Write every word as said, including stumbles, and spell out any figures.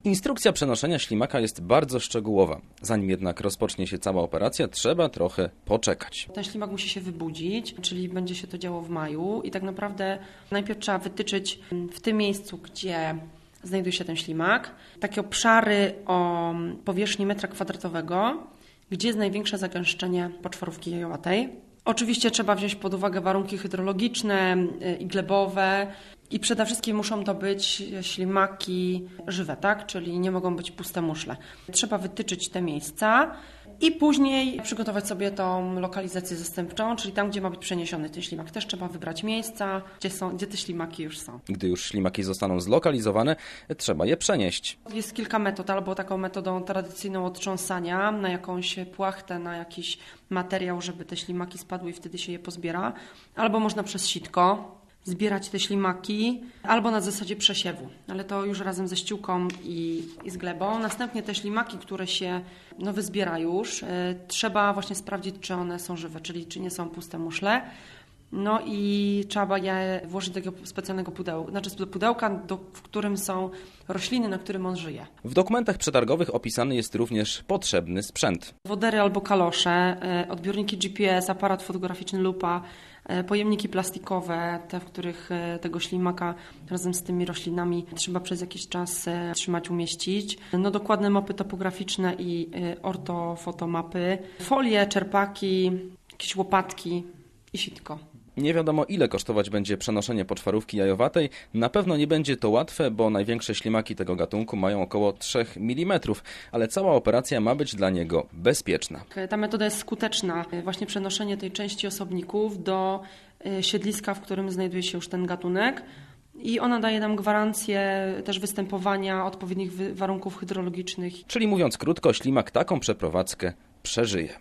Instrukcja przenoszenia ślimaka jest bardzo szczegółowa. Zanim jednak rozpocznie się cała operacja, trzeba trochę poczekać. Ten ślimak musi się wybudzić, czyli będzie się to działo w maju i tak naprawdę najpierw trzeba wytyczyć w tym miejscu, gdzie znajduje się ten ślimak, takie obszary o powierzchni metra kwadratowego, gdzie jest największe zagęszczenie poczwarówki jajowatej. Oczywiście trzeba wziąć pod uwagę warunki hydrologiczne i glebowe i przede wszystkim muszą to być ślimaki żywe, tak? Czyli nie mogą być puste muszle. Trzeba wytyczyć te miejsca i później przygotować sobie tą lokalizację zastępczą, czyli tam, gdzie ma być przeniesiony ten ślimak. Też trzeba wybrać miejsca, gdzie, są, gdzie te ślimaki już są. Gdy już ślimaki zostaną zlokalizowane, trzeba je przenieść. Jest kilka metod, albo taką metodą tradycyjną odtrząsania na jakąś płachtę, na jakiś materiał, żeby te ślimaki spadły i wtedy się je pozbiera, albo można przez sitko zbierać te ślimaki, albo na zasadzie przesiewu, ale to już razem ze ściółką i, i z glebą. Następnie te ślimaki, które się no, wyzbiera już, y, trzeba właśnie sprawdzić, czy one są żywe, czyli czy nie są puste muszle. No i trzeba je włożyć do takiego specjalnego pudełka, znaczy do pudełka, do, w którym są rośliny, na którym on żyje. W dokumentach przetargowych opisany jest również potrzebny sprzęt. Wodery albo kalosze, odbiorniki G P S, aparat fotograficzny, lupa, pojemniki plastikowe, te, w których tego ślimaka razem z tymi roślinami trzeba przez jakiś czas trzymać, umieścić. No, dokładne mapy topograficzne i ortofotomapy, folie, czerpaki, jakieś łopatki i sitko. Nie wiadomo, ile kosztować będzie przenoszenie poczwarówki jajowatej. Na pewno nie będzie to łatwe, bo największe ślimaki tego gatunku mają około trzy milimetry, ale cała operacja ma być dla niego bezpieczna. Ta metoda jest skuteczna. Właśnie przenoszenie tej części osobników do siedliska, w którym znajduje się już ten gatunek. I ona daje nam gwarancję też występowania odpowiednich warunków hydrologicznych. Czyli mówiąc krótko, ślimak taką przeprowadzkę przeżyje.